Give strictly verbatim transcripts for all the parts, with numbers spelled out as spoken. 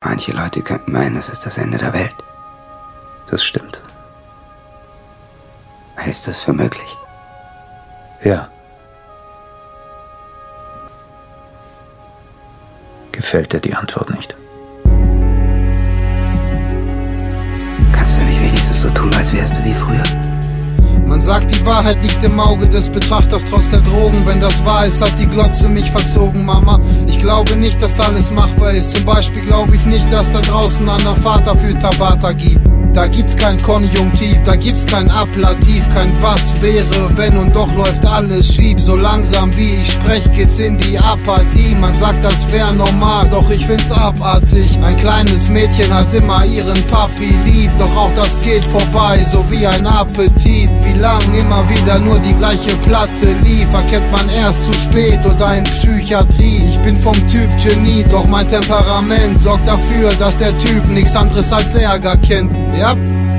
Manche Leute könnten meinen, es ist das Ende der Welt. Das stimmt. Hältst du es für möglich? Ja. Gefällt dir die Antwort nicht? Kannst du nicht wenigstens so tun, als wärst du wie früher? Man sagt, die Wahrheit liegt im Auge des Betrachters trotz der Drogen. Wenn das wahr ist, hat die Glotze mich verzogen, Mama. Ich glaube nicht, dass alles machbar ist. Zum Beispiel glaube ich nicht, dass da draußen einen Vater für Tabata gibt. Da gibt's kein Konjunktiv, da gibt's kein Ablativ, kein was wäre, wenn, und doch läuft alles schief. So langsam wie ich sprech, geht's in die Apathie. Man sagt, das wär normal, doch ich find's abartig. Ein kleines Mädchen hat immer ihren Papi lieb, doch auch das geht vorbei, so wie ein Appetit. Wie lang immer wieder nur die gleiche Platte lief, erkennt man erst zu spät oder in Psychiatrie. Ich bin vom Typ Genie, doch mein Temperament sorgt dafür, dass der Typ nichts anderes als Ärger kennt. Ja.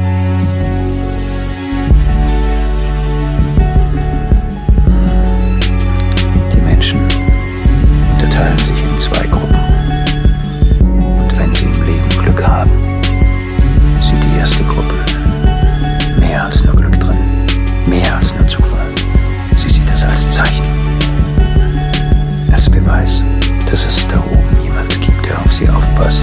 Die Menschen unterteilen sich in zwei Gruppen. Und wenn sie im Leben Glück haben, sieht die erste Gruppe mehr als nur Glück drin, mehr als nur Zufall. Sie sieht es als Zeichen, als Beweis, dass es da oben jemand gibt, der auf sie aufpasst.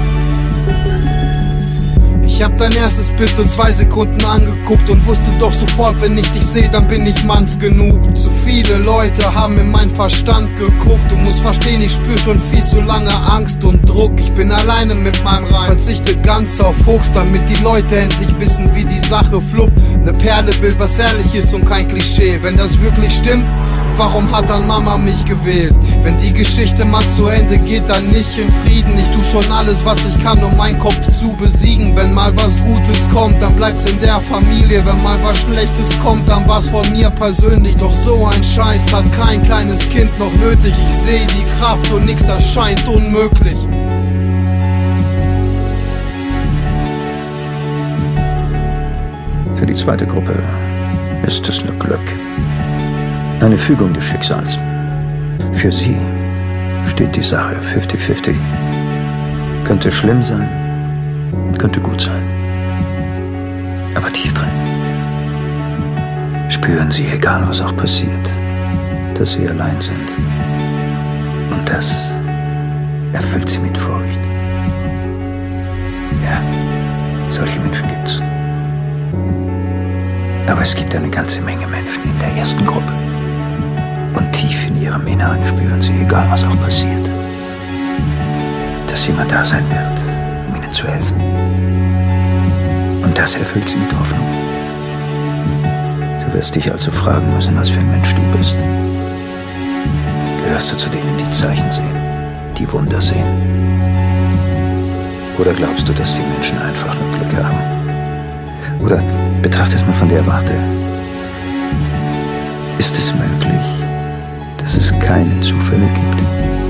Ich hab dein erstes Bild nur zwei Sekunden angeguckt und wusste doch sofort, wenn ich dich seh, dann bin ich Manns genug. Zu viele Leute haben in meinen Verstand geguckt. Du musst verstehen, ich spür schon viel zu lange Angst und Druck. Ich bin alleine mit meinem Reim, verzichte ganz auf Hooks, damit die Leute endlich wissen, wie die Sache fluppt. Ne Perle will was Ehrliches und kein Klischee. Wenn das wirklich stimmt, warum hat dann Mama mich gewählt? Wenn die Geschichte mal zu Ende geht, dann nicht in Frieden. Ich tu schon alles, was ich kann, um meinen Kopf zu besiegen. Wenn mal was Gutes kommt, dann bleibt's in der Familie. Wenn mal was Schlechtes kommt, dann war's von mir persönlich. Doch so ein Scheiß hat kein kleines Kind noch nötig. Ich seh die Kraft und nix erscheint unmöglich. Für die zweite Gruppe ist es nur Glück. Eine Fügung des Schicksals. Für sie steht die Sache fifty fifty. Könnte schlimm sein, könnte gut sein. Aber tief drin spüren sie, egal was auch passiert, dass sie allein sind. Und das erfüllt sie mit Furcht. Ja, solche Menschen gibt's. Aber es gibt eine ganze Menge Menschen in der ersten Gruppe. Und tief in ihrem Inneren spüren sie, egal was auch passiert, dass jemand da sein wird, um ihnen zu helfen. Und das erfüllt sie mit Hoffnung. Du wirst dich also fragen müssen, was für ein Mensch du bist. Gehörst du zu denen, die Zeichen sehen, die Wunder sehen? Oder glaubst du, dass die Menschen einfach nur Glück haben? Oder betrachte es mal von der Warte. Ist es möglich, dass es keine Zufälle gibt?